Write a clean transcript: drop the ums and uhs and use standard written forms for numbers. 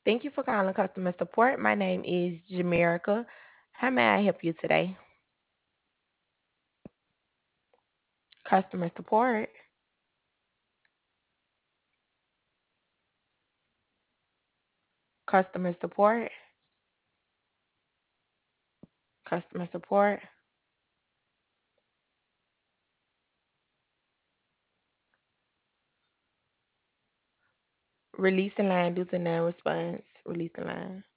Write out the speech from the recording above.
Thank you for calling customer support. My name is Jamerica. How may I help you today? Customer support. Customer support. Customer support. Release the line due to non-response. Release the line.